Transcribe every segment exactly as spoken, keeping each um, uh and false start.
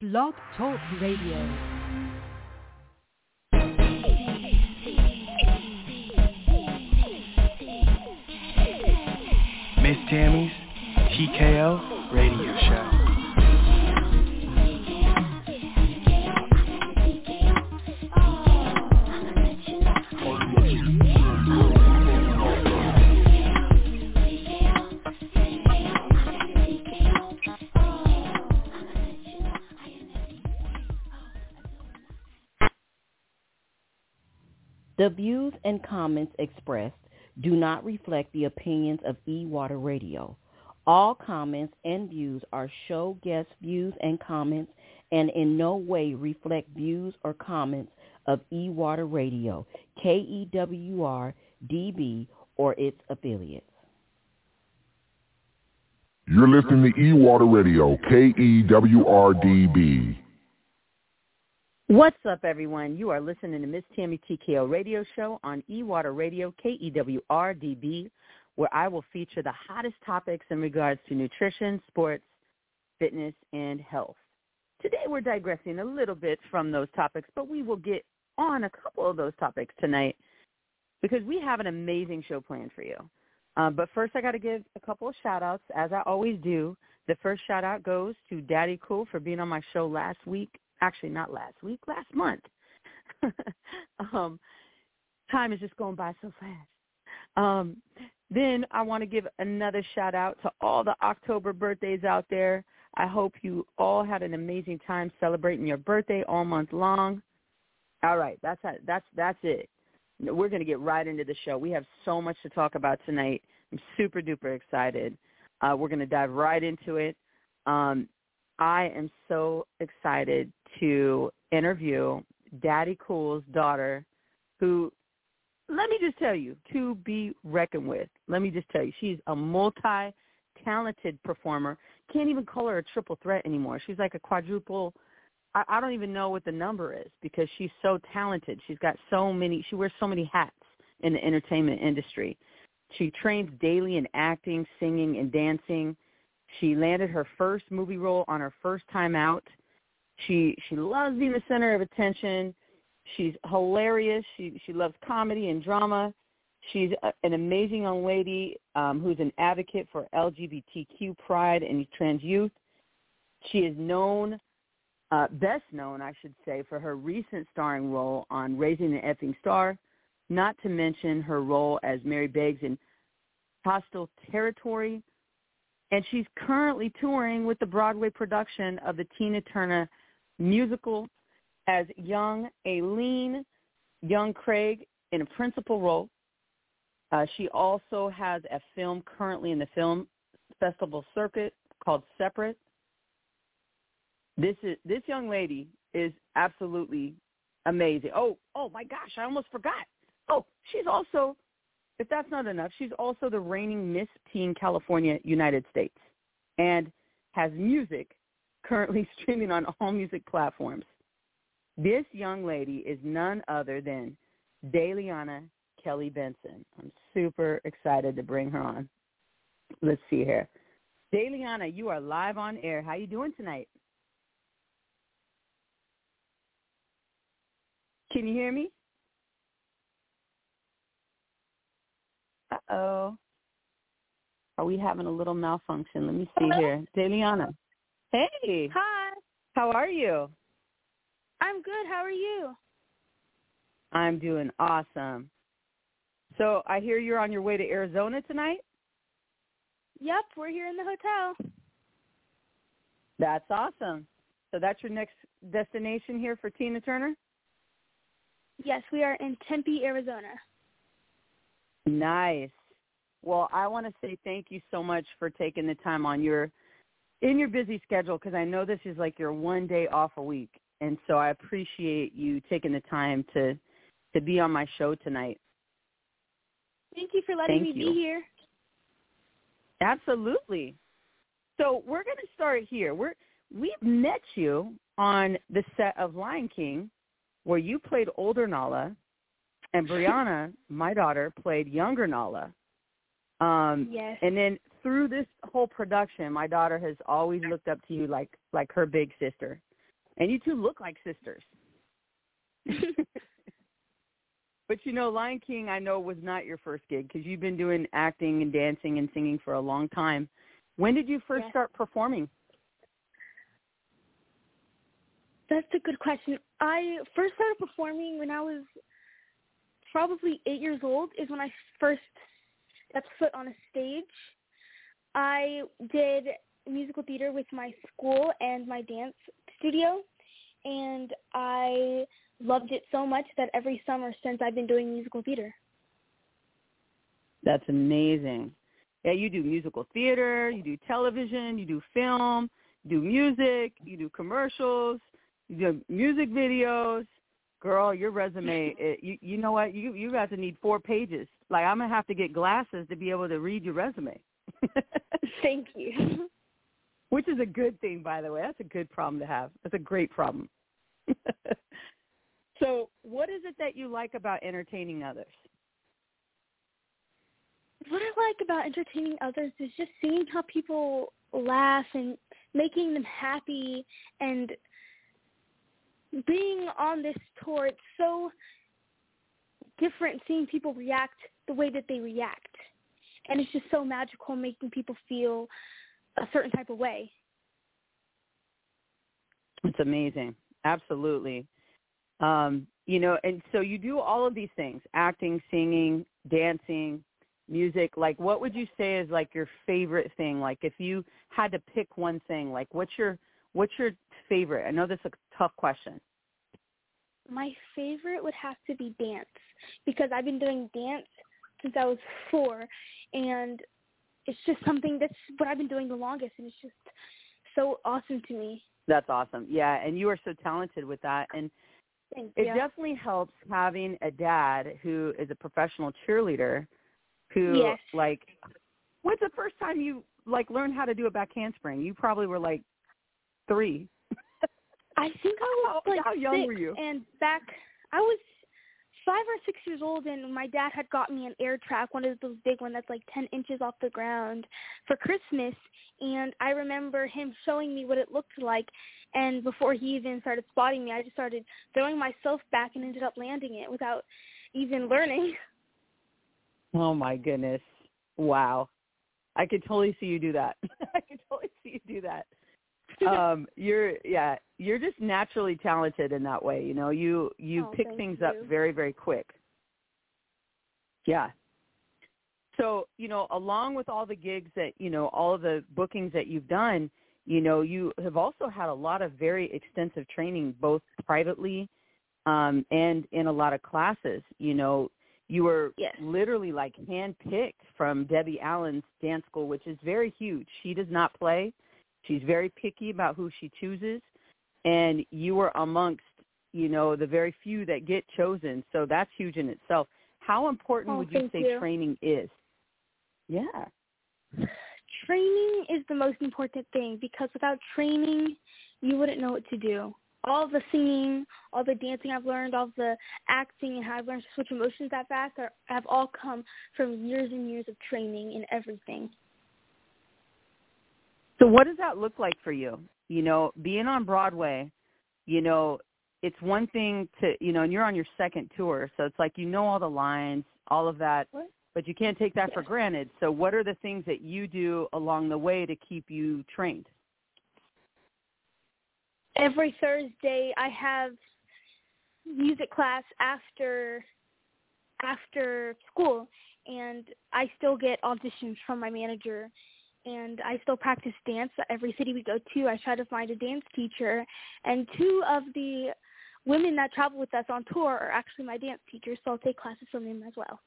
Blog Talk Radio. Miss Tammy's T K O Radio Show. The views and comments expressed do not reflect the opinions of E-Water Radio. All comments and views are show guest views and comments and in no way reflect views or comments of E-Water Radio, K E W R D B, or its affiliates. You're listening to E-Water Radio, K E W R D B. What's up, everyone? You are listening to Miss Tammy T K O Radio Show on E-Water Radio, K E W R D B, where I will feature the hottest topics in regards to nutrition, sports, fitness, and health. Today we're digressing a little bit from those topics, but we will get on a couple of those topics tonight because we have an amazing show planned for you. Uh, but first I got to give a couple of shout-outs, as I always do. The first shout-out goes to Daddy Cool for being on my show last week. Actually, not last week, last month. um, time is just going by so fast. Um, then I want to give another shout out to all the October birthdays out there. I hope you all had an amazing time celebrating your birthday all month long. All right, that's that's that's it. We're going to get right into the show. We have so much to talk about tonight. I'm super duper excited. Uh, we're going to dive right into it. Um, I am so excited to interview Daddy Cool's daughter, who, let me just tell you, to be reckoned with. Let me just tell you, she's a multi-talented performer. Can't even call her a triple threat anymore. She's like a quadruple. I, I don't even know what the number is because she's so talented. She's got so many, she wears so many hats in the entertainment industry. She trains daily in acting, singing, and dancing. She landed her first movie role on her first time out. She she loves being the center of attention. She's hilarious. She she loves comedy and drama. She's a, an amazing young lady um, who's an advocate for L G B T Q pride and trans youth. She is known, uh, best known, I should say, for her recent starring role on Raising an Effing Star, not to mention her role as Mary Beggs in Hostile Territory. And she's currently touring with the Broadway production of the Tina Turner musical as young Aileen, young Craig in a principal role. Uh, she also has a film currently in the film festival circuit called Separate. This is this young lady is absolutely amazing. Oh, oh my gosh, I almost forgot. Oh, she's also, if that's not enough, she's also the reigning Miss Teen California, United States, and has music currently streaming on all music platforms. This young lady is none other than Dayliana Kelly Benson. I'm super excited to bring her on. Let's see here. Dayliana, you are live on air. How you doing tonight? Can you hear me? Uh-oh. Are we having a little malfunction? Let me see Hello? here. Dayliana. Hey. Hi. How are you? I'm good. How are you? I'm doing awesome. So I hear you're on your way to Arizona tonight? Yep, we're here in the hotel. That's awesome. So that's your next destination here for Tina Turner? Yes, we are in Tempe, Arizona. Nice. Well, I want to say thank you so much for taking the time on your in your busy schedule, because I know this is like your one day off a week, and so I appreciate you taking the time to to be on my show tonight. Thank you for letting Thank me you. be here. Absolutely. So we're going to start here. We're we've met you on the set of Lion King, where you played older Nala, and Brianna, my daughter, played younger Nala. Um, Yes. And then through this whole production, my daughter has always looked up to you like like her big sister. And you two look like sisters. But, you know, Lion King, I know, was not your first gig because you've been doing acting and dancing and singing for a long time. When did you first Yes. start performing? That's a good question. I first started performing when I was probably eight years old is when I first stepped foot on a stage. I did musical theater with my school and my dance studio, and I loved it so much that every summer since I've been doing musical theater. That's amazing. Yeah, you do musical theater, you do television, you do film, you do music, you do commercials, you do music videos. Girl, your resume, it, you you know what? You you guys need four pages. Like, I'm going to have to get glasses to be able to read your resume. Thank you. Which is a good thing, by the way. That's a good problem to have. That's a great problem. So what is it that you like about entertaining others? What I like about entertaining others is just seeing how people laugh and making them happy, and being on this tour, it's so different seeing people react the way that they react. And it's just so magical making people feel a certain type of way. It's amazing. Absolutely. Um, you know, and so you do all of these things, acting, singing, dancing, music. Like, what would you say is like your favorite thing? Like, if you had to pick one thing, like what's your what's your favorite? I know this is a tough question. My favorite would have to be dance, because I've been doing dance since I was four, and it's just something that's what I've been doing the longest, and it's just so awesome to me. That's awesome. Yeah, and you are so talented with that. And Thank it you. definitely helps having a dad who is a professional cheerleader who, Yes. like, when's the first time you, like, learned how to do a back handspring? You probably were, like, three. I think I was How- like how young six, were you? and back I was five or six years old, and my dad had got me an air track, one of those big ones that's like ten inches off the ground, for Christmas. And I remember him showing me what it looked like, and before he even started spotting me, I just started throwing myself back and ended up landing it without even learning. Oh, my goodness. Wow. I could totally see you do that. I could totally see you do that. um, you're, yeah, you're just naturally talented in that way. You know, you, you Oh, pick thank things you. up very, very quick. Yeah. So, you know, along with all the gigs that, you know, all of the bookings that you've done, you know, you have also had a lot of very extensive training, both privately um, and in a lot of classes. You know, you were Yes. literally like handpicked from Debbie Allen's dance school, which is very huge. She does not play. She's very picky about who she chooses. And you were amongst, you know, the very few that get chosen. So that's huge in itself. How important Oh, would you thank say you. training is? Yeah. Training is the most important thing, because without training, you wouldn't know what to do. All the singing, all the dancing I've learned, all the acting, and how I've learned to switch emotions that fast are, have all come from years and years of training in everything. So what does that look like for you? You know, being on Broadway, you know, it's one thing to, you know, and you're on your second tour, so it's like you know all the lines, all of that, What? but you can't take that for granted. So what are the things that you do along the way to keep you trained? Every Thursday I have music class after after school, and I still get auditions from my manager, and I still practice dance at every city we go to. I try to find a dance teacher, and two of the women that travel with us on tour are actually my dance teachers, so I'll take classes from them as well.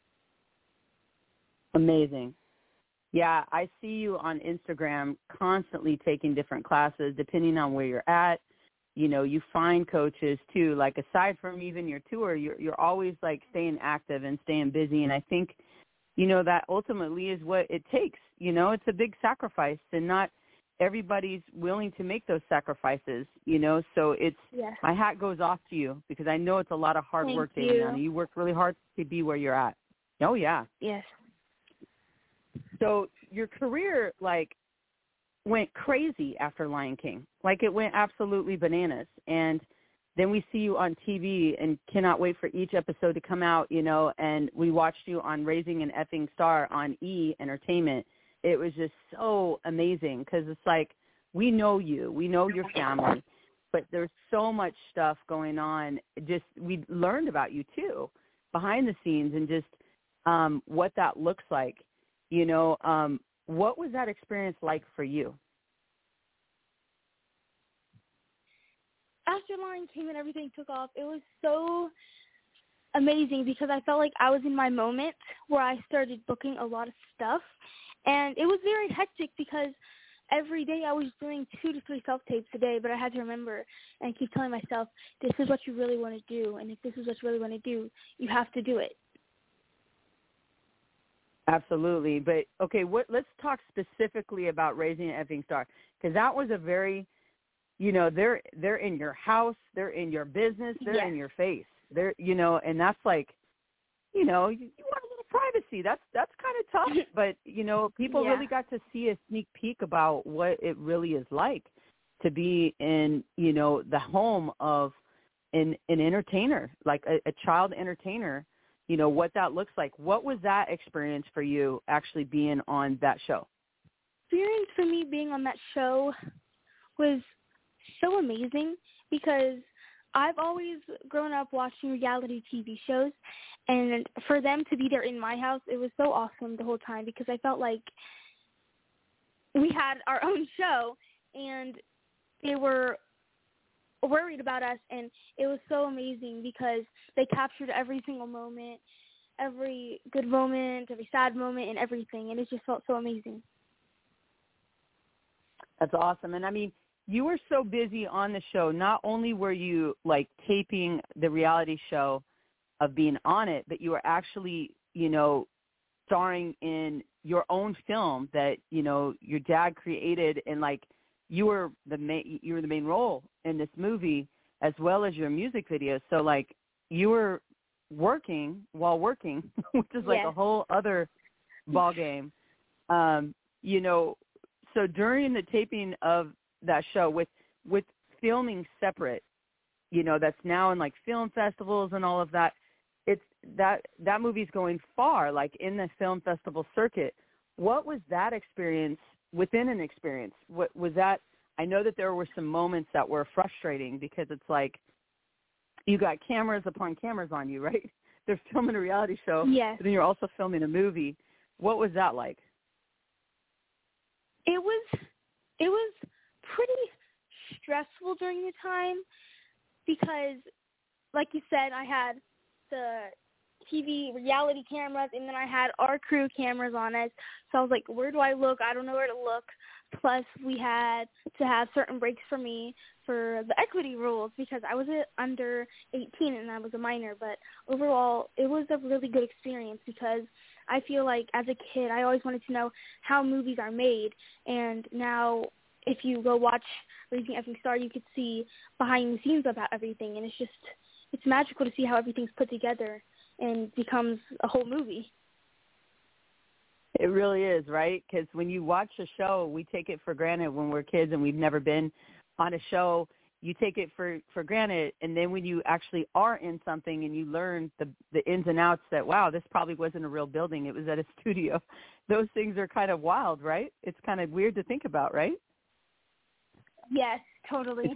Amazing. Yeah, I see you on Instagram constantly taking different classes depending on where you're at. You know, you find coaches too. Like, aside from even your tour, you're you're always like staying active and staying busy. And I think, you know, that ultimately is what it takes. You know, it's a big sacrifice, and not everybody's willing to make those sacrifices, you know. So it's, Yes. my hat goes off to you, because I know it's a lot of hard Thank work, you. Damiana. You work really hard to be where you're at. Oh, yeah. Yes. So your career, like, went crazy after Lion King. Like, it went absolutely bananas. And then we see you on T V and cannot wait for each episode to come out, you know, and we watched you on Raising an Effing Star on E! Entertainment. It was just so amazing because it's like, we know you, we know your family, but there's so much stuff going on. Just, we learned about you too, behind the scenes, and just um, what that looks like. You know, um, what was that experience like for you? After Lion King and everything took off, it was so amazing because I felt like I was in my moment where I started booking a lot of stuff. And it was very hectic because every day I was doing two to three self-tapes a day, but I had to remember and keep telling myself, this is what you really want to do. And if this is what you really want to do, you have to do it. Absolutely. But, okay, what, let's talk specifically about Raising an Effing Star, because that was a very, you know, they're they're in your house, they're in your business, they're yes. in your face. They're, you know, and that's like, you know, you, you want a little privacy. That's that's kind of tough. But, you know, people yeah. really got to see a sneak peek about what it really is like to be in, you know, the home of an, an entertainer, like a, a child entertainer, you know, what that looks like. What was that experience for you actually being on that show? Experience for me being on that show was so amazing because I've always grown up watching reality T V shows, and for them to be there in my house, it was so awesome the whole time because I felt like we had our own show, and they were worried about us, and it was so amazing because they captured every single moment, every good moment, every sad moment, and everything, and it just felt so amazing. That's awesome. And, I mean, you were so busy on the show. Not only were you, like, taping the reality show of being on it, but you were actually, you know, starring in your own film that, you know, your dad created, and, like, you were the main, you were the main role in this movie as well as your music video. So, like, you were working while working, which is like yes. a whole other ball game. Um, you know, so during the taping of that show, with with filming separate, you know, that's now in like film festivals and all of that, it's that that movie's going far, like in the film festival circuit. What was that experience within an experience? What was that? I know that there were some moments that were frustrating because it's like you got cameras upon cameras on you, right? They're filming a reality show, yes. but then you're also filming a movie. What was that like? It was it was pretty stressful during the time because, like you said, I had the T V reality cameras, and then I had our crew cameras on us. So I was like, where do I look? I don't know where to look. Plus, we had to have certain breaks for me for the equity rules because I was under eighteen and I was a minor. But overall, it was a really good experience because I feel like as a kid, I always wanted to know how movies are made. And now if you go watch Raising an Effing Star, you could see behind the scenes about everything. And it's just, it's magical to see how everything's put together and becomes a whole movie. It really is, right? Because when you watch a show, we take it for granted when we're kids and we've never been on a show. You take it for, for granted, and then when you actually are in something and you learn the the ins and outs that, wow, this probably wasn't a real building, it was at a studio. Those things are kind of wild, right? It's kind of weird to think about, right? Yes, totally.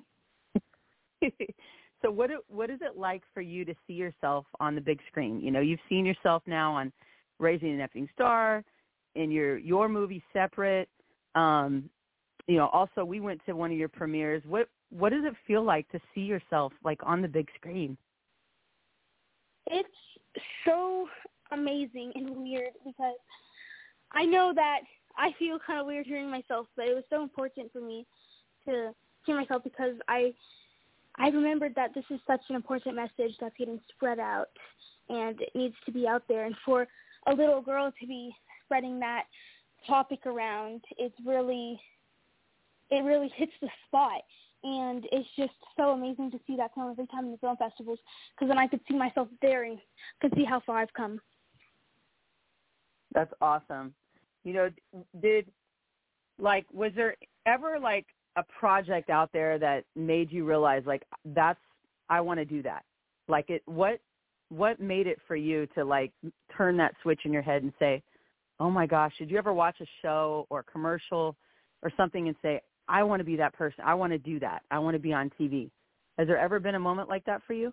So what what is it like for you to see yourself on the big screen? You know, you've seen yourself now on Raising an Effing Star, in your your movie separate. Um, you know, also we went to one of your premieres. What what does it feel like to see yourself like on the big screen? It's so amazing and weird because I know that I feel kind of weird hearing myself, but it was so important for me to hear myself because I I remembered that this is such an important message that's getting spread out and it needs to be out there. And for a little girl to be spreading that topic around, it's really, it really hits the spot. And it's just so amazing to see that film every time in the film festivals because then I could see myself there and could see how far I've come. That's awesome. You know, did like, was there ever like a project out there that made you realize, like, that's, I want to do that? Like, it, what, what made it for you to like turn that switch in your head and say, oh my gosh, did you ever watch a show or a commercial or something and say, I want to be that person. I want to do that. I want to be on T V. Has there ever been a moment like that for you?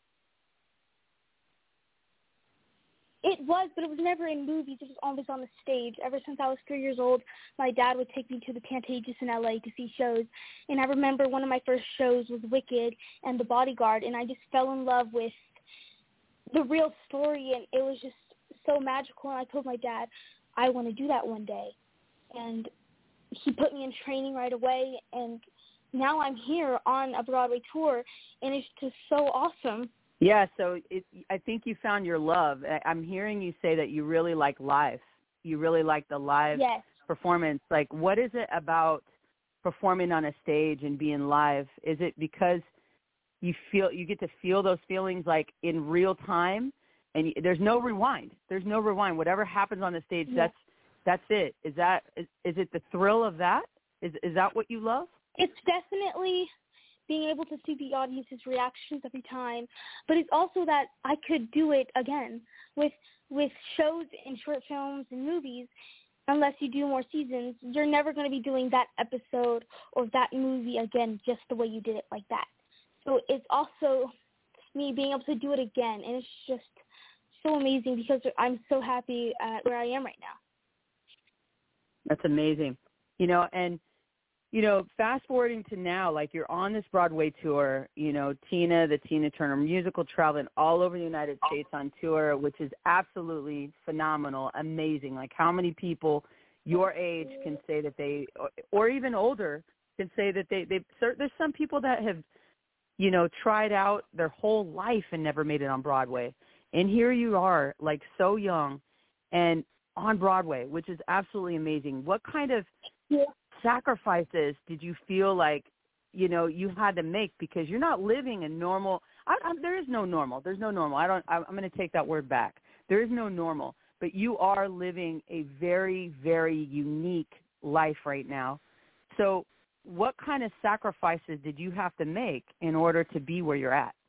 It was, but it was never in movies. It was always on the stage. Ever since I was three years old, my dad would take me to the Pantages in L A to see shows. And I remember one of my first shows was Wicked and The Bodyguard, and I just fell in love with the real story, and it was just so magical. And I told my dad, I want to do that one day. And he put me in training right away, and now I'm here on a Broadway tour, and it's just so awesome. Yeah, so it, I think you found your love. I'm hearing you say that you really like live. You really like the live yes. performance. Like, what is it about performing on a stage and being live? Is it because you feel you get to feel those feelings like in real time, and you, there's no rewind? There's no rewind. Whatever happens on the stage, yes. that's that's it. Is that is, is it the thrill of that? Is is that what you love? It's definitely being able to see the audience's reactions every time, but it's also that I could do it again with with shows and short films and movies. Unless you do more seasons, you're never going to be doing that episode or that movie again just the way you did it like that. So it's also me being able to do it again, and it's just so amazing because I'm so happy at where I am right now. That's amazing. You know, and you know, fast forwarding to now, like you're on this Broadway tour, you know, Tina, the Tina Turner musical, traveling all over the United States on tour, which is absolutely phenomenal, amazing. Like how many people your age can say that they, or even older, can say that they, they, there's some people that have, you know, tried out their whole life and never made it on Broadway. And here you are, like so young and on Broadway, which is absolutely amazing. What kind of yeah. sacrifices did you feel like, you know, you had to make, because you're not living a normal, I, I, there is no normal. There's no normal. I don't, I, I'm going to take that word back. There is no normal, but you are living a very, very unique life right now. So what kind of sacrifices did you have to make in order to be where you're at?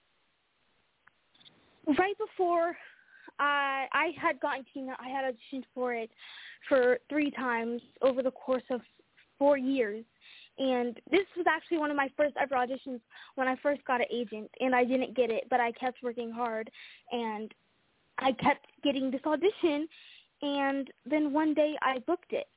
Right before I, I had gotten Tina, I had auditioned for it for three times over the course of four years. And this was actually one of my first ever auditions when I first got an agent, and I didn't get it, but I kept working hard, and I kept getting this audition, and then one day I booked it.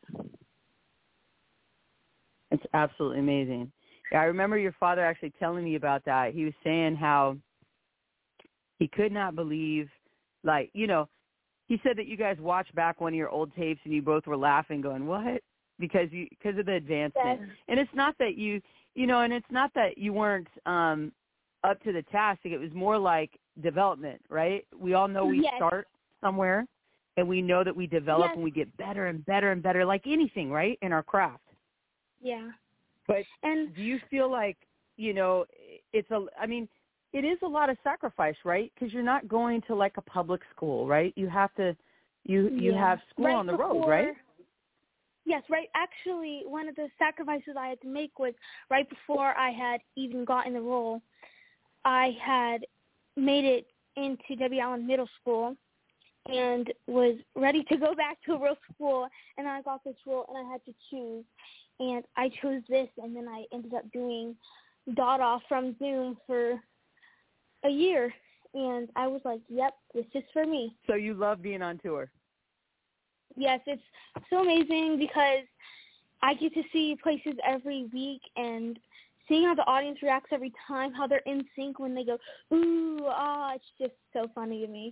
It's absolutely amazing. Yeah, I remember your father actually telling me about that. He was saying how he could not believe, like, you know, he said that you guys watched back one of your old tapes and you both were laughing going, what? Because you, because of the advancement. Yes. And it's not that you, you know, and it's not that you weren't um, up to the task. It was more like development, right? We all know we yes. start somewhere, and we know that we develop yes. and we get better and better and better, like anything, right, in our craft. Yeah. But and do you feel like, you know, it's a, I mean, it is a lot of sacrifice, right? Because you're not going to like a public school, right? You have to, you you yeah. have school right on the before, road, right? Yes, right. Actually, one of the sacrifices I had to make was right before I had even gotten the role, I had made it into Debbie Allen Middle School and was ready to go back to a real school, and I got this role, and I had to choose. And I chose this, and then I ended up doing Dada from Zoom for a year. And I was like, yep, this is for me. So you love being on tour? Yes, it's so amazing because I get to see places every week and seeing how the audience reacts every time, how they're in sync when they go, ooh, ah, it's just so funny to me.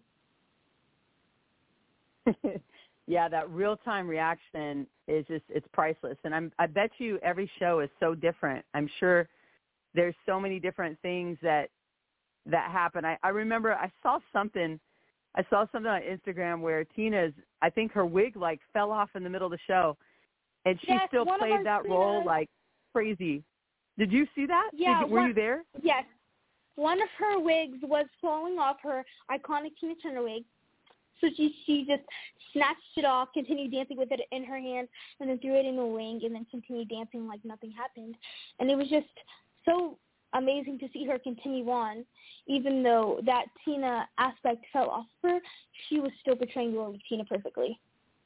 Yeah, that real-time reaction is just, it's priceless. And I'm, I bet you every show is so different. I'm sure there's so many different things that that happen. I, I remember I saw something, I saw something on Instagram where Tina's, I think her wig like fell off in the middle of the show, and she yes, still played that singers. role like crazy. Did you see that? Yeah. Did you, were one, you there? Yes. One of her wigs was falling off, her iconic Tina Turner wig. So she, she just snatched it off, continued dancing with it in her hand, and then threw it in the ring, and then continued dancing like nothing happened. And it was just so amazing to see her continue on. Even though that Tina aspect fell off her, she was still portraying the role of Tina perfectly.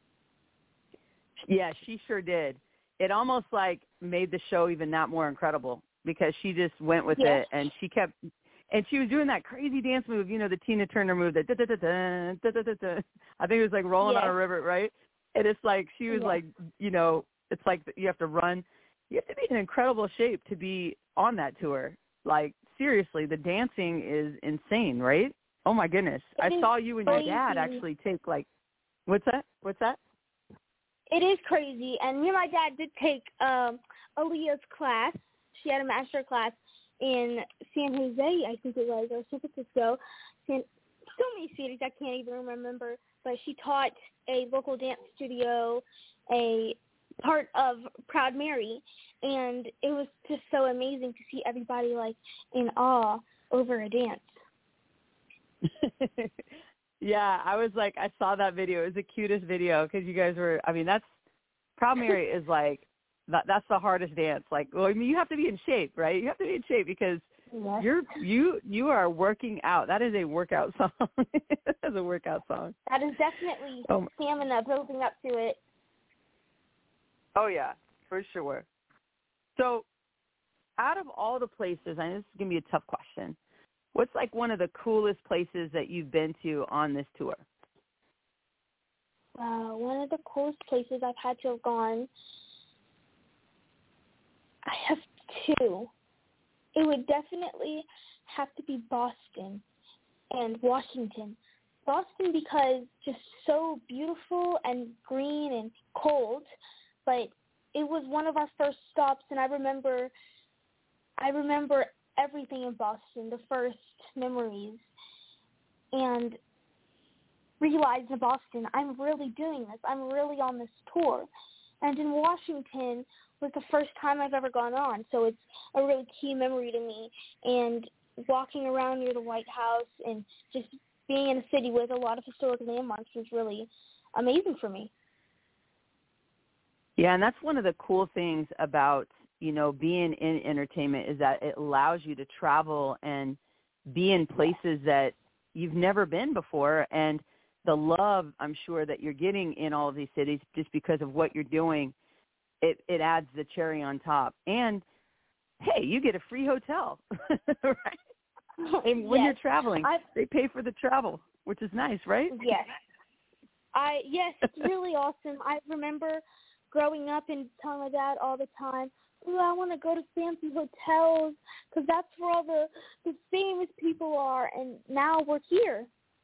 Yeah, she sure did. It almost like made the show even that more incredible because she just went with yes. it, and she kept, and she was doing that crazy dance move, you know, the Tina Turner move, that da da da da da da da. I think it was like rolling yes. on a river, right? And it's like she was yes. like, you know, it's like you have to run. You have to be in incredible shape to be on that tour. Like seriously, the dancing is insane, right? Oh my goodness! It I saw you and your crazy. dad actually take like, what's that? What's that? It is crazy, and me and my dad did take um, Aaliyah's class. She had a master class in San Jose, I think it was, or San Francisco. San, so many cities I can't even remember, but she taught a local dance studio, a part of Proud Mary, and it was just so amazing to see everybody like in awe over a dance. Yeah, I was like, I saw that video. It was the cutest video because you guys were, I mean, that's, Proud Mary is like, that, that's the hardest dance. Like, well, I mean, you have to be in shape, right? You have to be in shape because yes. you're, you, you are working out. That is a workout song. That is a workout song. That is definitely oh. stamina building up to it. Oh, yeah, for sure. So out of all the places, I know this is going to be a tough question, what's like one of the coolest places that you've been to on this tour? Uh, one of the coolest places I've had to have gone, I have two. It would definitely have to be Boston and Washington. Boston because just so beautiful and green and cold, but it was one of our first stops, and I remember, I remember everything in Boston, the first memories, and realized in Boston, I'm really doing this. I'm really on this tour. And in Washington was the first time I've ever gone on, so it's a really key memory to me. And walking around near the White House and just being in a city with a lot of historic landmarks was really amazing for me. Yeah, and that's one of the cool things about, you know, being in entertainment is that it allows you to travel and be in places that you've never been before. And the love, I'm sure, that you're getting in all of these cities just because of what you're doing, it, it adds the cherry on top. And, hey, you get a free hotel, right? And when yes. you're traveling, I've, they pay for the travel, which is nice, right? Yes. I Yes, it's really awesome. I remember growing up and telling my dad all the time, ooh, I want to go to fancy hotels because that's where all the, the famous people are, and now we're here.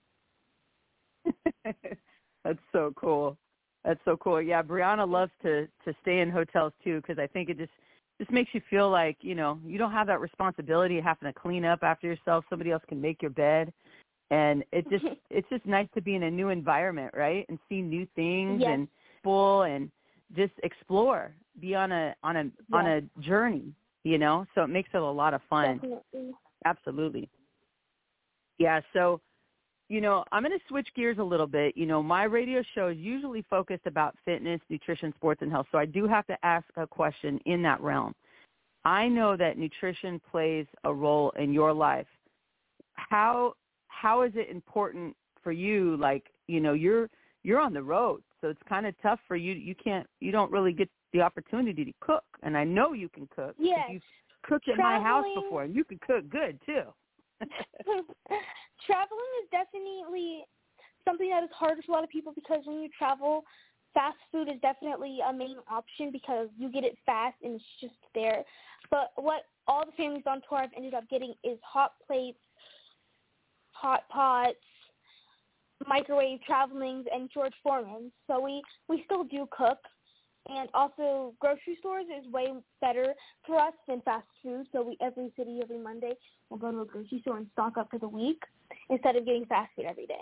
That's so cool. That's so cool. Yeah, Brianna loves to, to stay in hotels, too, because I think it just, just makes you feel like, you know, you don't have that responsibility of having to clean up after yourself. Somebody else can make your bed. And it just it's just nice to be in a new environment, right, and see new things yes. and people and just explore, be on a on a yes. on a journey, you know. So it makes it a lot of fun. Definitely. Absolutely. Yeah. So, you know, I'm going to switch gears a little bit. You know, my radio show is usually focused about fitness, nutrition, sports, and health. So I do have to ask a question in that realm. I know that nutrition plays a role in your life. How how is it important for you? Like, you know, you're you're on the road, so it's kind of tough for you. You can't, you don't really get the opportunity to cook, and I know you can cook. Yes. You've cooked at my house before, and you can cook good too. Traveling is definitely something that is hard for a lot of people because when you travel, fast food is definitely a main option because you get it fast and it's just there. But what all the families on tour have ended up getting is hot plates, hot pots, microwave travelings, and George Foreman. So we, we still do cook. And also grocery stores is way better for us than fast food. So we every city, every Monday, we'll go to a grocery store and stock up for the week instead of getting fast food every day.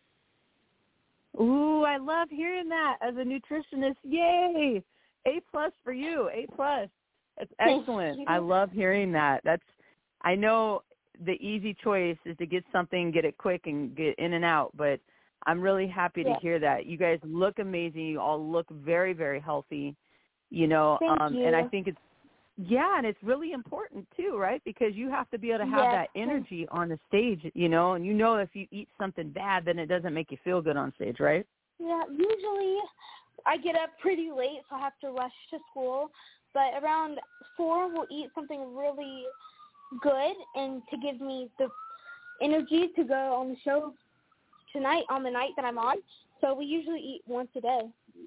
Ooh, I love hearing that as a nutritionist. Yay! A plus for you. A plus. That's excellent. I love hearing that. That's. I know the easy choice is to get something, get it quick, and get in and out. But I'm really happy to Yeah. hear that. You guys look amazing. You all look very, very healthy, you know, Thank um, you. and I think it's, yeah, and it's really important too, right? Because you have to be able to have Yes. that energy on the stage, you know, and you know if you eat something bad, then it doesn't make you feel good on stage, right? Yeah, usually I get up pretty late, so I have to rush to school. But around four, we'll eat something really good and to give me the energy to go on the show tonight, on the night that I'm on. So we usually eat once a day.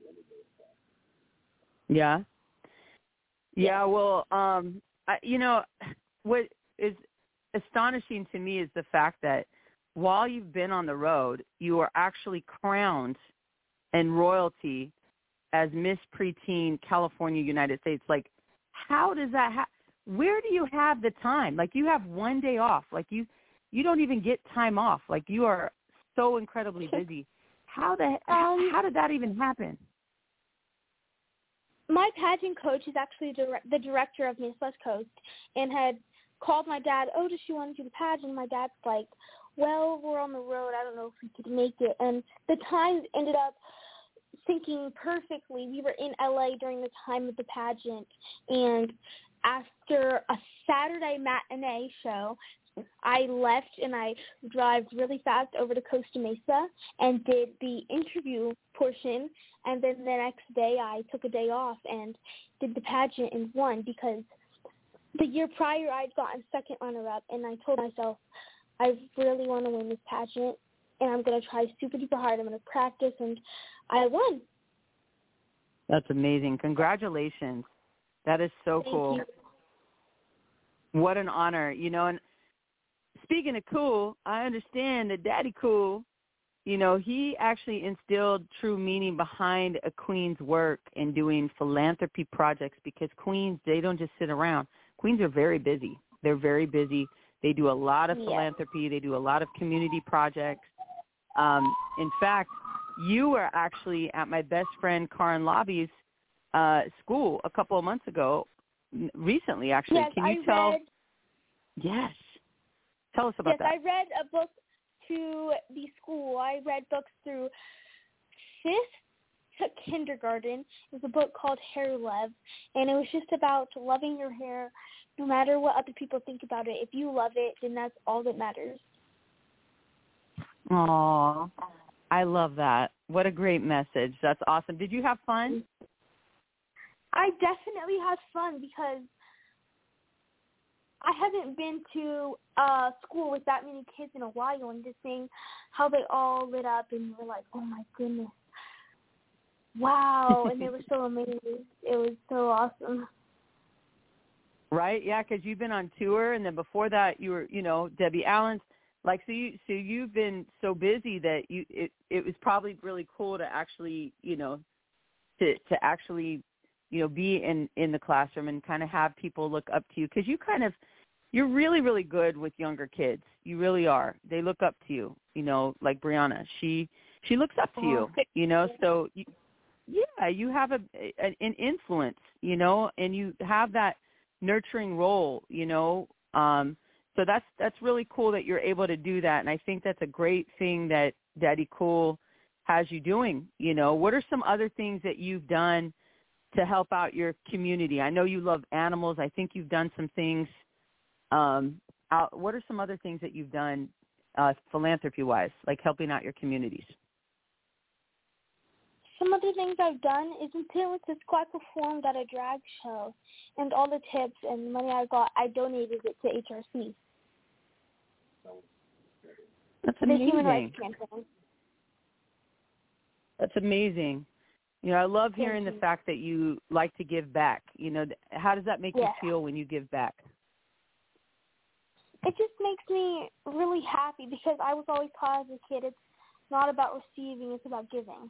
Yeah. Yeah, well, um, I, you know, what is astonishing to me is the fact that while you've been on the road, you are actually crowned in royalty as Miss Preteen California, United States. Like, how does that happen? Where do you have the time? Like, you have one day off. Like, you, you don't even get time off. Like, you are so incredibly busy. How the Um, how did that even happen? My pageant coach is actually dire- the director of Miss West Coast and had called my dad, oh, does she want to do the pageant? My dad's like, well, we're on the road. I don't know if we could make it. And the times ended up syncing perfectly. We were in L A during the time of the pageant. And after a Saturday matinee show, I left and I drove really fast over to Costa Mesa and did the interview portion. And then the next day I took a day off and did the pageant and won because the year prior I'd gotten second runner-up. And I told myself, I really want to win this pageant and I'm going to try super duper hard. I'm going to practice, and I won. That's amazing. Congratulations. That is so Thank cool. you. What an honor. You know, and speaking of cool, I understand that Daddy Cool, you know, he actually instilled true meaning behind a queen's work in doing philanthropy projects, because queens, they don't just sit around. Queens are very busy. They're very busy. They do a lot of Yes. philanthropy. They do a lot of community projects. Um, in fact, you were actually at my best friend Karin Lobby's uh, school a couple of months ago, n- recently actually. Yes, Can you I tell? read, Yes. Tell us about yes, that. I read a book to the school. I read books through fifth to kindergarten. It was a book called Hair Love, and it was just about loving your hair no matter what other people think about it. If you love it, then that's all that matters. Aw, I love that. What a great message. That's awesome. Did you have fun? I definitely had fun because I haven't been to uh, school with that many kids in a while, and just seeing how they all lit up and were like, oh, my goodness. Wow, and they were so amazing. It was so awesome. Right? Yeah, because you've been on tour, and then before that you were, you know, Debbie Allen's. Like, so you, so you've been so busy that you, it, it was probably really cool to actually, you know, to, to actually, you know, be in, in the classroom and kind of have people look up to you. Because you kind of, you're really, really good with younger kids. You really are. They look up to you, you know, like Brianna. She, she looks up to you, you know, so you, yeah, you have a, an, an influence, you know, and you have that nurturing role, you know, um, so that's that's really cool that you're able to do that, and I think that's a great thing that Daddy Cool has you doing. You know, what are some other things that you've done to help out your community? I know you love animals. I think you've done some things. Um, out, what are some other things that you've done uh, philanthropy-wise, like helping out your communities? Some of the things I've done is until this I performed at a drag show, and all the tips and money I got, I donated it to H R C. That's The Human amazing. Rights Campaign. That's amazing. You know, I love Thank hearing you. the fact that you like to give back. You know, how does that make Yeah. you feel when you give back? It just makes me really happy because I was always taught as a kid it's not about receiving, it's about giving.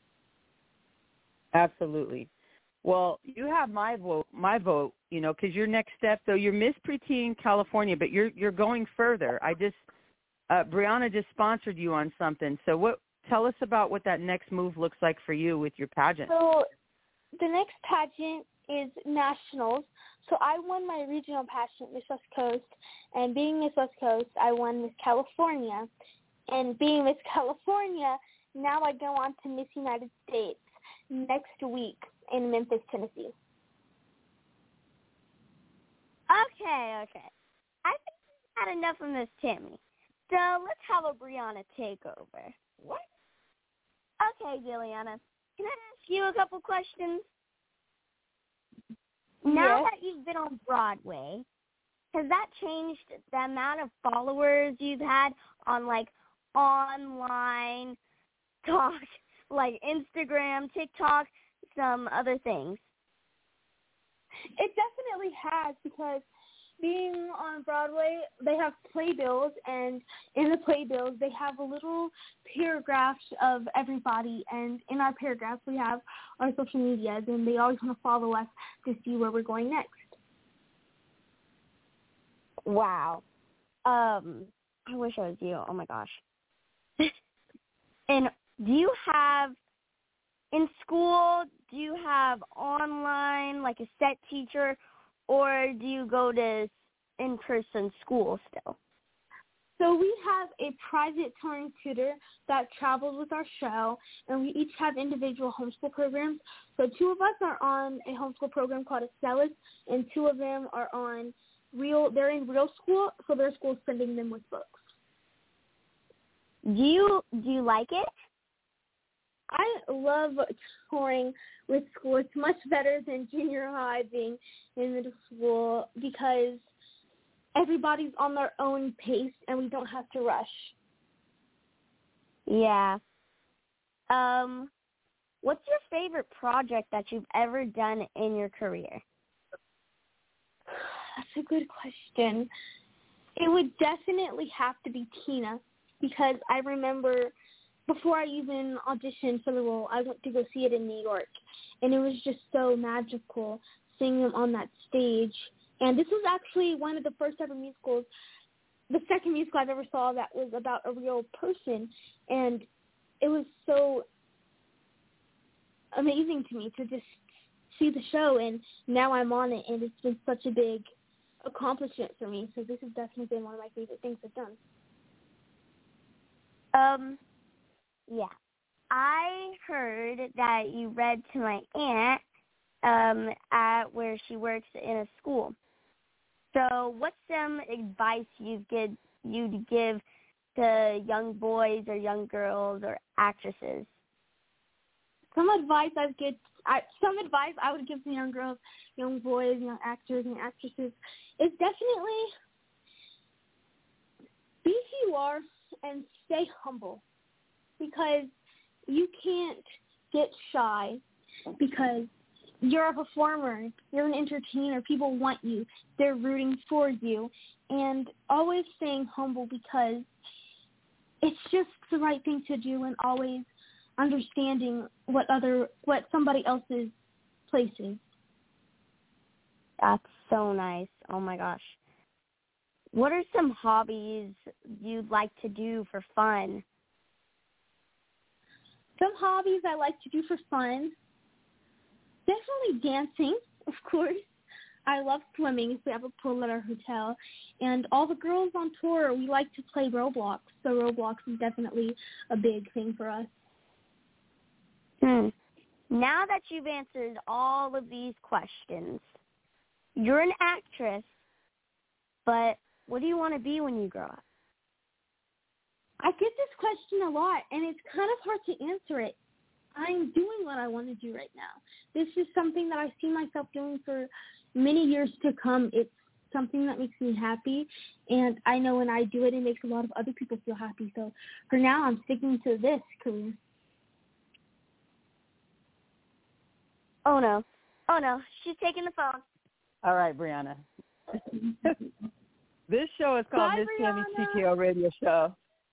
Absolutely. Well, you have my vote, my vote, you know, because your next step, though, you're Miss Preteen California, but you're you're going further. I just, uh, Brianna just sponsored you on something. So what? Tell us about what that next move looks like for you with your pageant. So the next pageant is nationals. So I won my regional pageant, Miss West Coast, and being Miss West Coast, I won Miss California. And being Miss California, now I go on to Miss United States next week in Memphis, Tennessee. Okay, okay. I think we've had enough of Miss Tammy. So let's have a Brianna takeover. What? Okay, Deliana. Can I ask you a couple questions? Now Yes. that you've been on Broadway, has that changed the amount of followers you've had on, like, online talk, like Instagram, TikTok, some other things? It definitely has, because being on Broadway, they have playbills, and in the playbills, they have a little paragraph of everybody, and in our paragraphs, we have our social medias, and they always want to follow us to see where we're going next. Wow. Um, I wish I was you. Oh, my gosh. And do you have, in school, do you have online, like a set teacher, or do you go to in-person school still? So we have a private touring tutor that travels with our show, and we each have individual homeschool programs. So two of us are on a homeschool program called Stellis, and two of them are on real, they're in real school, so their school's sending them with books. Do you, do you like it? I love touring with school. It's much better than junior high being in middle school because everybody's on their own pace and we don't have to rush. Yeah. Um, what's your favorite project that you've ever done in your career? That's a good question. It would definitely have to be Tina, because I remember before I even auditioned for the role, I went to go see it in New York, and it was just so magical seeing them on that stage. And this was actually one of the first ever musicals, the second musical I've ever saw that was about a real person, and it was so amazing to me to just see the show, and now I'm on it, and it's been such a big accomplishment for me. So this has definitely been one of my favorite things I've done. Um, yeah. I heard that you read to my aunt um, at where she works in a school. So what's some advice you'd give, you'd give to young boys or young girls or actresses? Some advice I'd give, I, some advice I would give to young girls, young boys, young actors and actresses is definitely be who you are and stay humble, because you can't get shy because you're a performer, you're an entertainer, people want you, they're rooting for you, and always staying humble because it's just the right thing to do, and always understanding what other what somebody else's place is. That's so nice. Oh my gosh. What are some hobbies you'd like to do for fun? Some hobbies I like to do for fun, definitely dancing, of course. I love swimming if we have a pool at our hotel. And all the girls on tour, we like to play Roblox. So Roblox is definitely a big thing for us. Hmm. Now that you've answered all of these questions, you're an actress, but what do you want to be when you grow up? I get this question a lot, and it's kind of hard to answer it. I'm doing what I want to do right now. This is something that I see myself doing for many years to come. It's something that makes me happy, and I know when I do it, it makes a lot of other people feel happy. So for now, I'm sticking to this career. Oh, no. Oh, no. She's taking the phone. All right, Brianna. This show is called Bye, Miss Tammy Brianna. T K O Radio Show.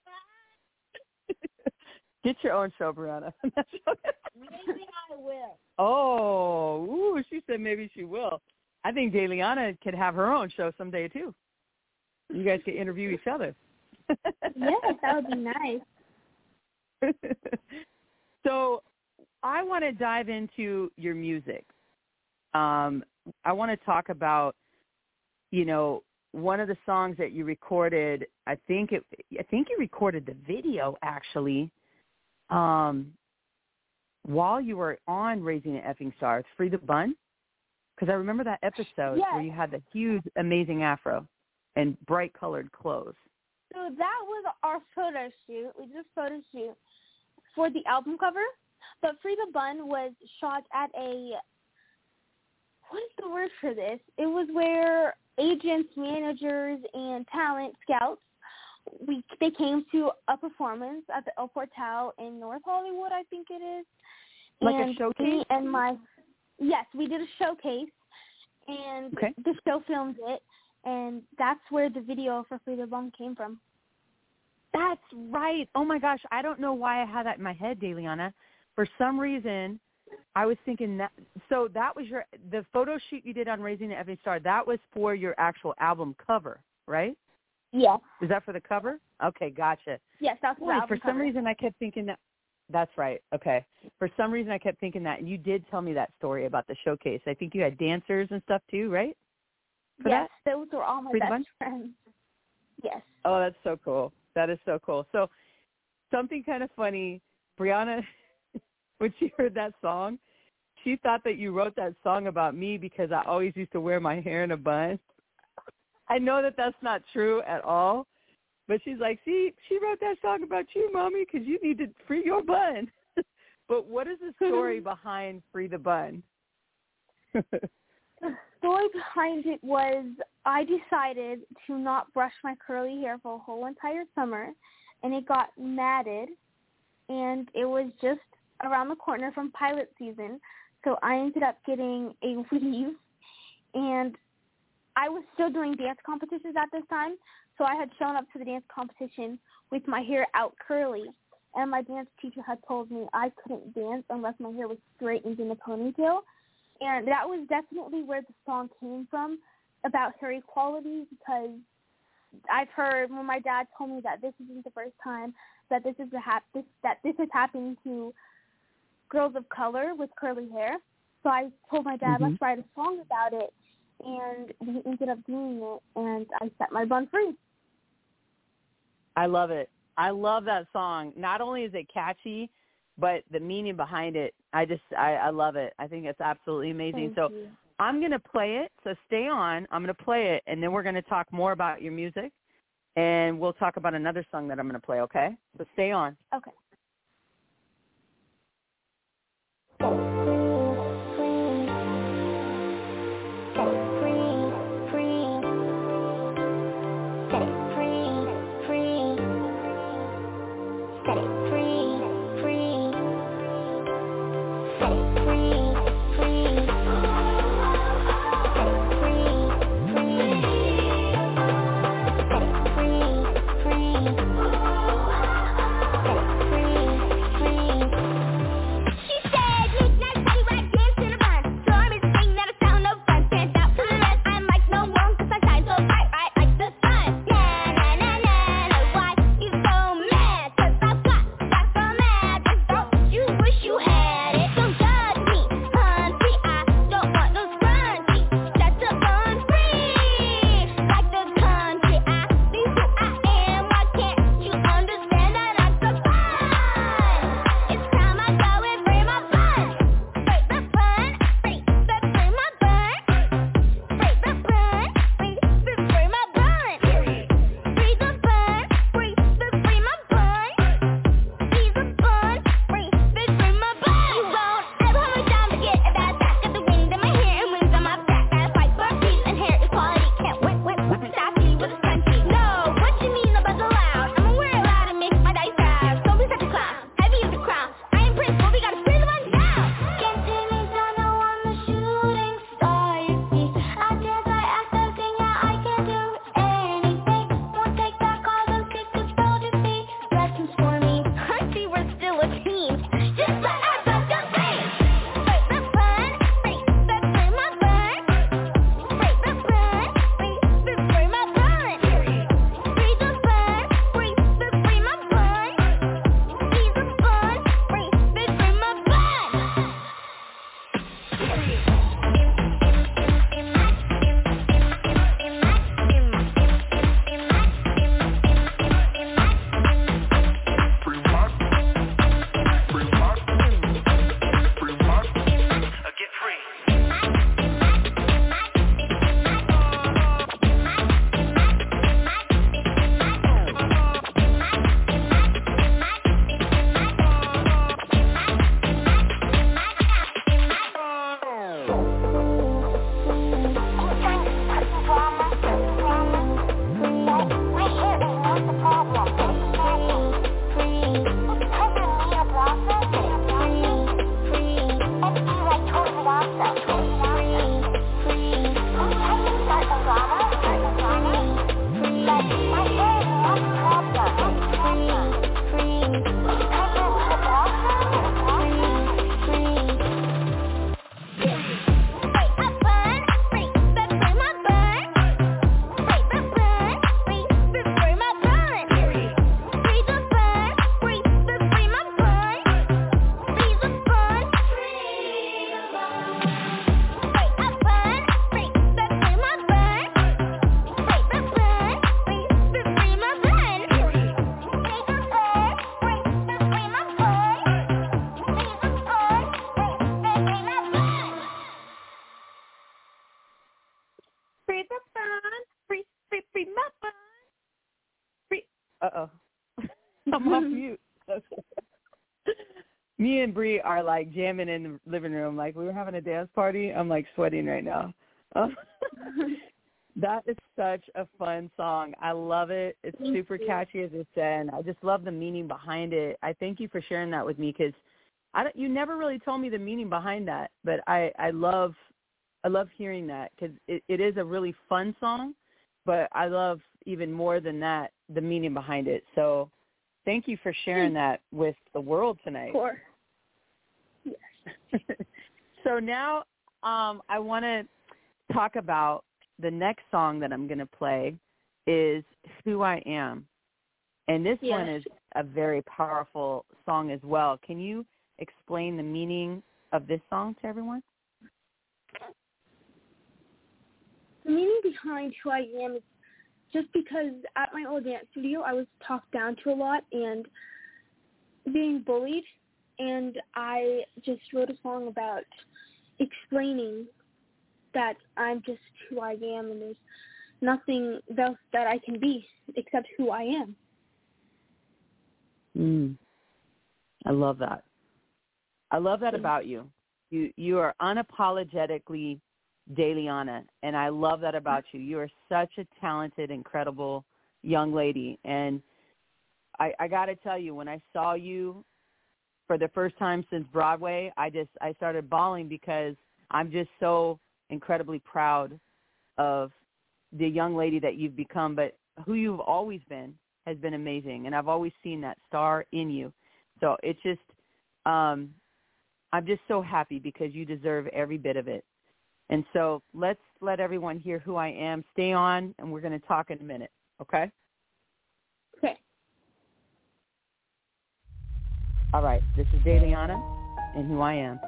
Get your own show, Brianna. Maybe I will. Oh, ooh, she said maybe she will. I think Deliana could have her own show someday, too. You guys could interview each other. Yes, that would be nice. So I want to dive into your music. Um, I want to talk about, you know, one of the songs that you recorded. I think it. I think you recorded the video actually um, while you were on Raising an Effing Star, it's Free the Bun? Because I remember that episode yes. where you had the huge, amazing afro and bright-colored clothes. So that was our photo shoot. We did a photo shoot for the album cover. But Free the Bun was shot at a, what is the word for this? It was where agents, managers, and talent scouts, we they came to a performance at the El Portal in North Hollywood, I think it is. Like and a showcase? Me and my, yes, we did a showcase, and okay. the show filmed it, and that's where the video for Free the Bun came from. That's right. Oh, my gosh. I don't know why I had that in my head, Dayliana. For some reason, I was thinking that – so that was your – the photo shoot you did on Raising the Effing Star, that was for your actual album cover, right? Yes. Is that for the cover? Okay, gotcha. Yes, that's Boy, the album for some cover. reason, I kept thinking that – that's right. Okay. For some reason, I kept thinking that. And you did tell me that story about the showcase. I think you had dancers and stuff too, right? For yes, that? those were all my Free the best Bun? friends. Yes. Oh, that's so cool. That is so cool. So something kind of funny, Brianna – when she heard that song, she thought that you wrote that song about me because I always used to wear my hair in a bun. I know that that's not true at all, but she's like, see, she wrote that song about you, Mommy, because you need to free your bun. But what is the story behind Free the Bun? The story behind it was I decided to not brush my curly hair for a whole entire summer, and it got matted, and it was just around the corner from pilot season, so I ended up getting a weave, and I was still doing dance competitions at this time, so I had shown up to the dance competition with my hair out curly, and my dance teacher had told me I couldn't dance unless my hair was straightened in a ponytail, and that was definitely where the song came from, about hair equality, because I've heard when my dad told me that this isn't the first time that this is a hap- this, that this is happening to girls of color with curly hair. So I told my dad, mm-hmm. let's write a song about it, and we ended up doing it, and I set my bun free. I love it. I love that song. Not only is it catchy, but the meaning behind it, I just, I, I love it. I think it's absolutely amazing. Thank so you. I'm going to play it, so stay on. I'm going to play it, and then we're going to talk more about your music, and we'll talk about another song that I'm going to play, okay? So stay on. Okay. She said, midnight Uh-oh. I'm off mute. Me and Bree are, like, jamming in the living room. Like, we were having a dance party. I'm, like, sweating right now. That is such a fun song. I love it. It's thank super you. Catchy, as I said, and I just love the meaning behind it. I thank you for sharing that with me because I don't, you never really told me the meaning behind that, but I, I love I love hearing that because it, it is a really fun song, but I love even more than that the meaning behind it. So thank you for sharing that with the world tonight. Sure. Yes. So now um, I want to talk about the next song that I'm going to play is Who I Am. And this yes. one is a very powerful song as well. Can you explain the meaning of this song to everyone? The meaning behind Who I Am is just because at my old dance studio I was talked down to a lot and being bullied, and I just wrote a song about explaining that I'm just who I am and there's nothing else that I can be except who I am. Mm. I love that. I love that about you. You you are unapologetically Dayliana, and I love that about you. You are such a talented, incredible young lady. And I, I got to tell you, when I saw you for the first time since Broadway, I just I started bawling because I'm just so incredibly proud of the young lady that you've become, but who you've always been has been amazing, and I've always seen that star in you. So it's just, um, I'm just so happy because you deserve every bit of it. And so let's let everyone hear Who I Am. Stay on, and we're going to talk in a minute, okay? Okay. All right, this is Dayliana and Who I Am.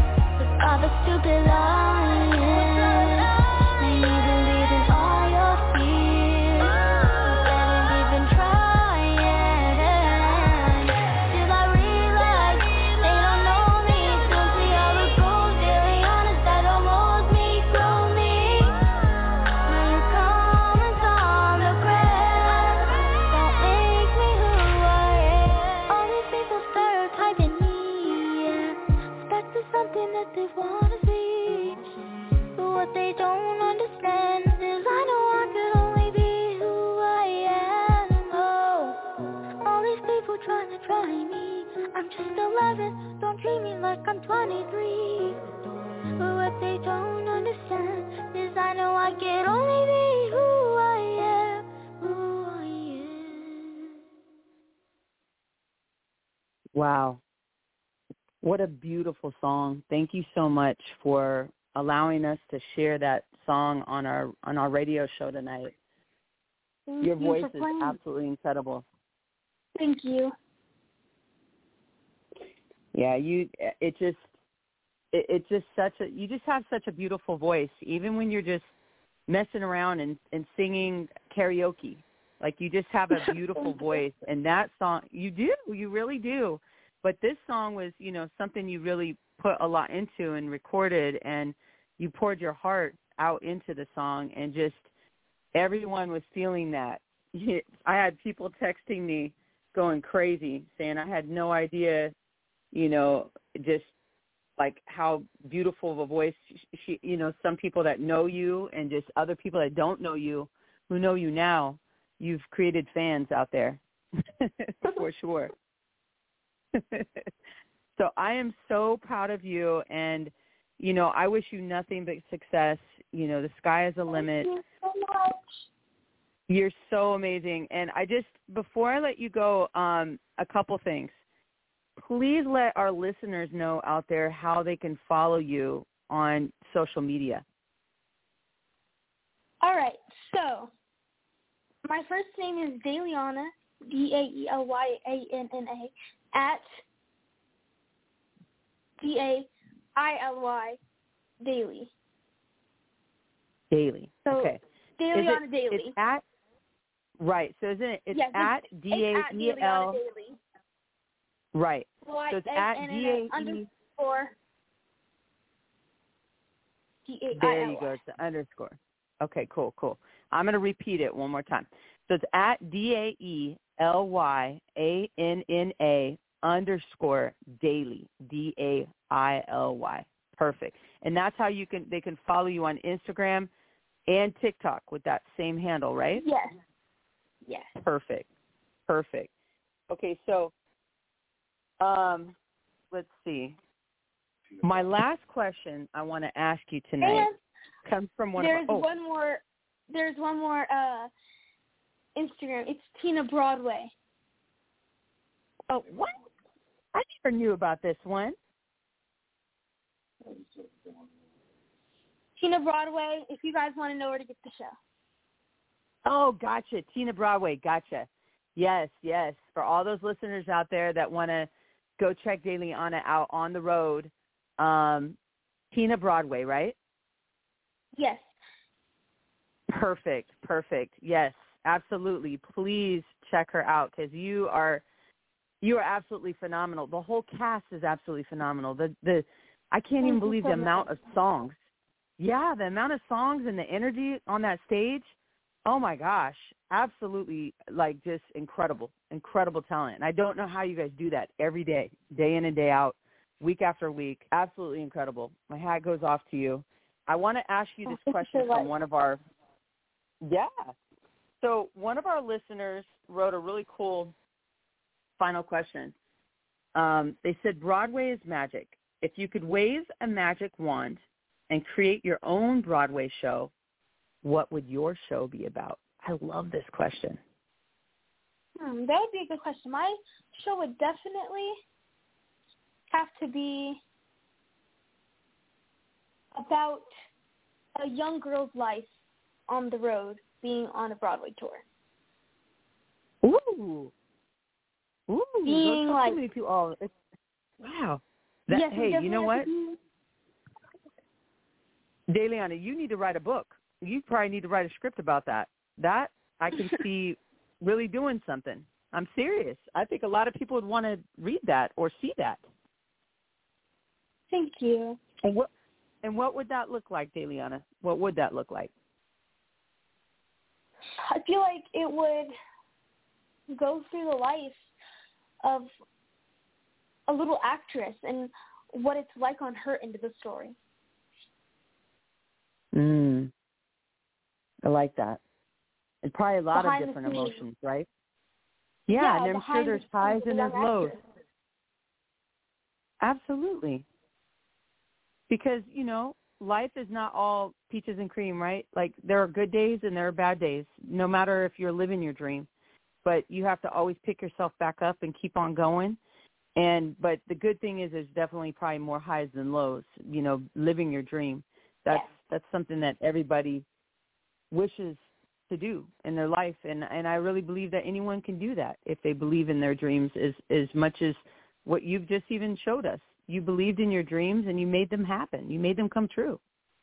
Stupid lying, made me believe in all your eleven. Don't treat me like I'm twenty-three. But what they don't understand is I know I can only be who I am, who I am. Wow. What a beautiful song. Thank you so much for allowing us to share that song on our on our radio show tonight. Thank Your you voice for is playing. absolutely incredible. Thank you. Yeah, you it just it, it's just such a you just have such a beautiful voice, even when you're just messing around and, and singing karaoke. Like, you just have a beautiful voice, and that song, you do, you really do. But this song was, you know, something you really put a lot into and recorded, and you poured your heart out into the song, and just everyone was feeling that. I had people texting me going crazy, saying I had no idea, you know, just like how beautiful of a voice she, you know, some people that know you and just other people that don't know you, who know you now, you've created fans out there for sure. So I am so proud of you, and, you know, I wish you nothing but success. You know, the sky is the limit. Thank you so much. You're so amazing. And I just, before I let you go, um, a couple things. Please let our listeners know out there how they can follow you on social media. All right, so my first name is Daliana, D A E L Y A N N A, at D A I L Y, Daily. Daily. So, okay. Daliana it, Daily. It's at, right, so isn't it, it's yes, at D A E L. Right. So it's at D A E. Underscore. D A I L Y. There you go. It's the underscore. Okay, cool, cool. I'm going to repeat it one more time. So it's at D A E L Y A N N A underscore daily, D A I L Y. Perfect. And that's how you can they can follow you on Instagram and TikTok with that same handle, right? Yes. Yes. Perfect. Perfect. Okay, so um, let's see. My last question I want to ask you tonight And comes from one there's of our, oh. one more. There's one more uh, Instagram. It's Tina Broadway. Oh, what? I never knew about this one. Tina Broadway, if you guys want to know where to get the show. Oh, gotcha. Tina Broadway, gotcha. Yes, yes. For all those listeners out there that want to go check Daliana out on the road, um, Tina Broadway, right? Yes. Perfect, perfect. Yes, absolutely. Please check her out because you are you are absolutely phenomenal. The whole cast is absolutely phenomenal. The the I can't even believe the amount of songs. Yeah, the amount of songs and the energy on that stage. Oh my gosh, absolutely, like, just incredible, incredible talent. And I don't know how you guys do that every day, day in and day out, week after week. Absolutely incredible. My hat goes off to you. I want to ask you this question from one of our, yeah. So one of our listeners wrote a really cool final question. Um, they said, Broadway is magic. If you could wave a magic wand and create your own Broadway show, what would your show be about? I love this question. Hmm, that would be a good question. My show would definitely have to be about a young girl's life on the road being on a Broadway tour. Ooh. Ooh. Being like, so people, oh, it's, wow. That, yes, hey, you know what? Daliana, you need to write a book. You probably need to write a script about that. That I can see really doing something. I'm serious. I think a lot of people would want to read that or see that. Thank you. And what and what would that look like, Daliana? What would that look like? I feel like it would go through the life of a little actress and what it's like on her end of the story. Mm. I like that. And probably a lot Behind of different the scenes. emotions, right? Yeah, Yeah, and I'm sure behind there's the highs scenes and of there's a young lows. actress. Absolutely. Because, you know, life is not all peaches and cream, right? Like, there are good days and there are bad days, no matter if you're living your dream. But you have to always pick yourself back up and keep on going. And but the good thing is there's definitely probably more highs than lows, you know, living your dream. That's yes. that's something that everybody wishes to do in their life. And, and I really believe that anyone can do that if they believe in their dreams as, as much as what you've just even showed us. You believed in your dreams and you made them happen. You made them come true.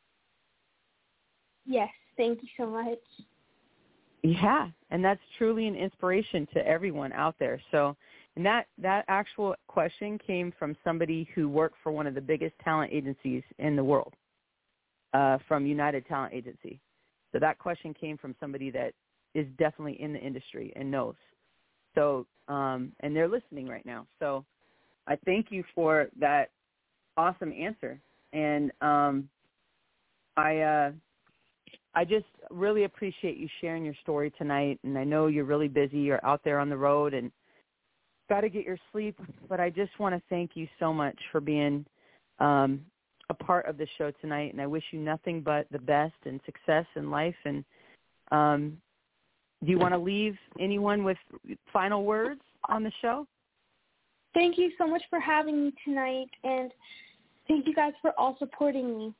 Yes, thank you so much. Yeah, and that's truly an inspiration to everyone out there. So, and that, that actual question came from somebody who worked for one of the biggest talent agencies in the world, uh, from United Talent Agency. So that question came from somebody that is definitely in the industry and knows. So, um, and they're listening right now. So I thank you for that awesome answer. And um, I uh, I just really appreciate you sharing your story tonight. And I know you're really busy. You're out there on the road and got to get your sleep. But I just want to thank you so much for being um, a part of the show tonight. And I wish you nothing but the best and success in life. And um, do you want to leave anyone with final words on the show? Thank you so much for having me tonight, and thank you guys for all supporting me.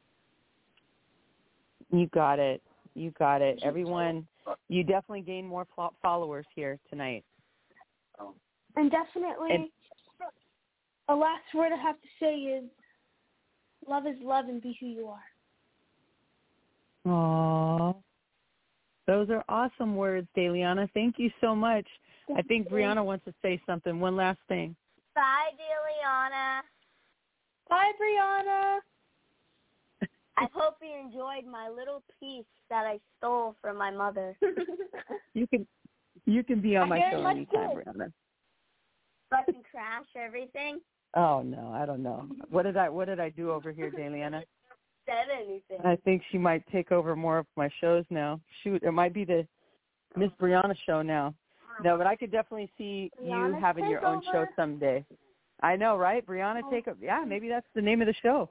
You got it. You got it. Everyone, you definitely gain more followers here tonight. And definitely, and the last word I have to say is, love is love and be who you are. Aww. Those are awesome words, Daliana. Thank you so much. I think Brianna wants to say something. One last thing. Bye, Daliana. Bye, Brianna. I hope you enjoyed my little piece that I stole from my mother. You can you can be on my show anytime, good. Brianna. But can crash everything? Oh no, I don't know. What did I what did I do over here, Daliana? Said anything. I think she might take over more of my shows now. Shoot, it might be the Miss Brianna show now. No, but I could definitely see Brianna you having your own over. show someday. I know, right? Brianna, oh. take over. Yeah, maybe that's the name of the show.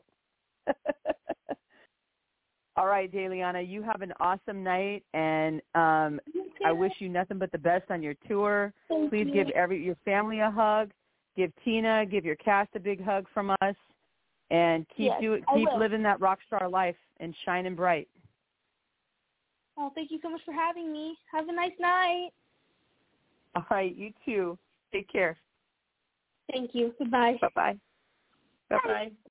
All right, Daliana, you have an awesome night, and um, I wish you nothing but the best on your tour. Thank Please you. give every your family a hug. Give Tina, give your cast a big hug from us, and keep yes, do, keep living that rock star life and shining bright. Oh, thank you so much for having me. Have a nice night. All right, you too. Take care. Thank you. Goodbye. Bye-bye. Bye-bye.